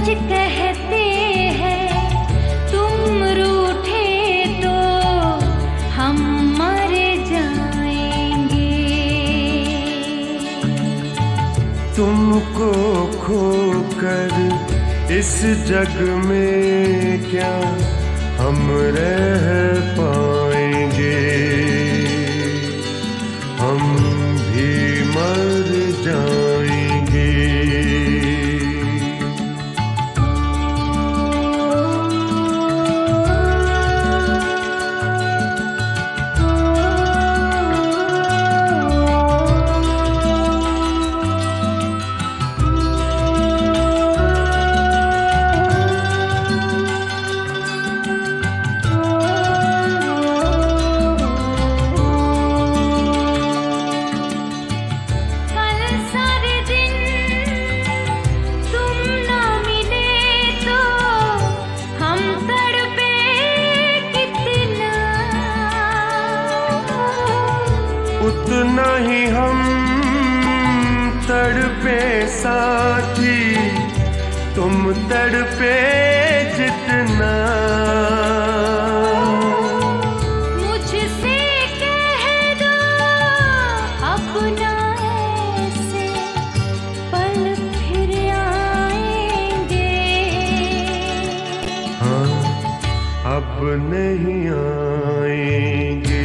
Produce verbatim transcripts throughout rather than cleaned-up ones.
कहते हैं तुम रूठे तो हम मर जाएंगे। तुमको खोकर इस जग में क्या हम रह पाएंगे, हम भी मर जाएंगे। उतना ही हम तड़पे साथी, तुम तड़पे जितना। मुझसे कह दो अपना ऐसे पल फिर आएंगे। हाँ, अब नहीं आएंगे।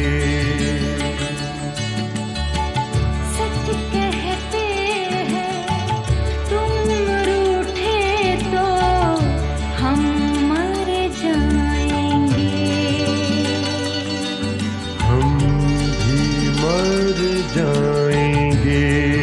जाएंगे।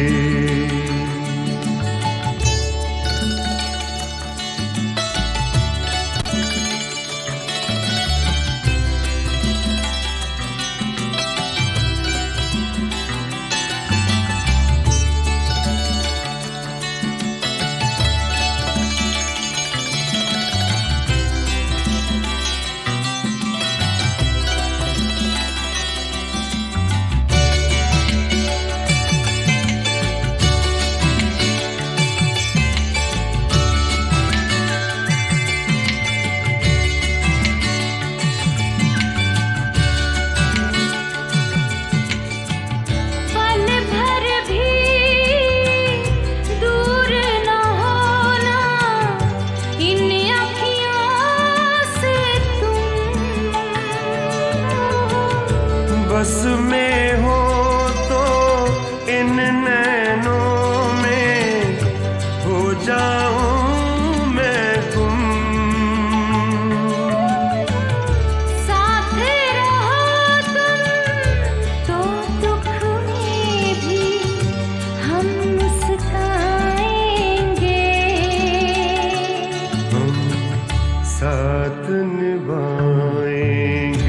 बस में हो तो इन नैनों में हो जाऊं मैं गुम। साथ रहो तुम तो दुख में भी हम मुस्काएंगे। हम साथ निभाएंगे।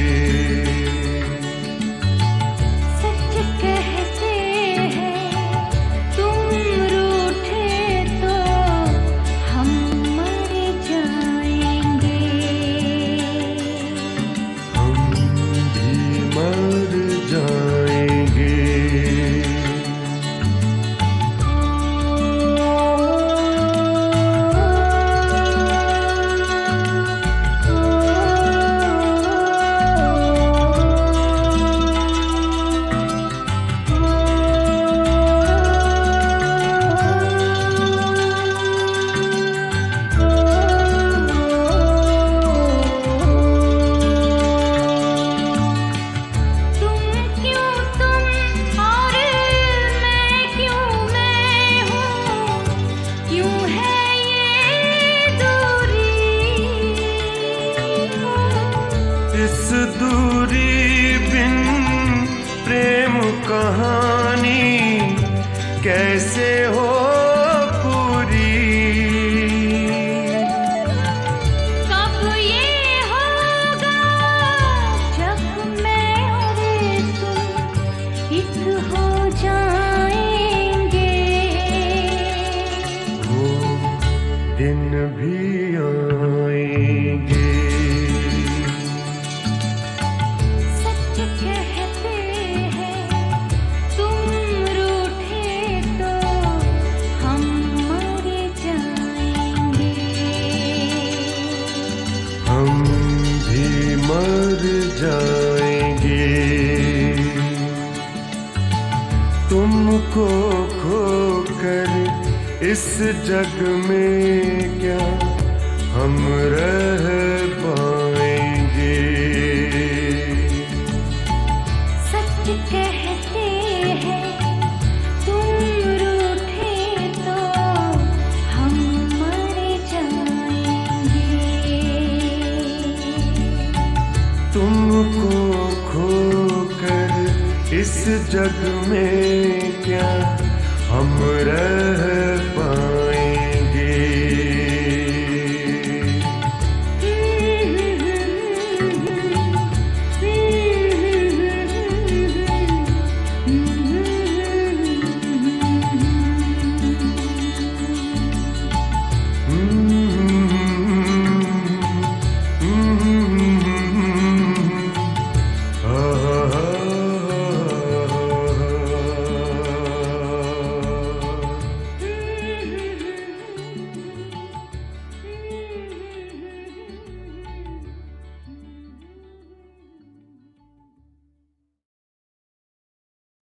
इस दूरी बिन प्रेम कहानी कैसे हो पूरी। कब ये होगा जब मैं और तुम एक हो जाएंगे। वो दिन भी आएंगे। कहते हैं तुम रूठे तो तुमको खोकर इस जग में क्या हम रह पाएंगे। सच कहते हैं तुम रूठे तो हम मर जाएंगे। तुमको खोकर इस जग में क्या हम रह पाएंगे।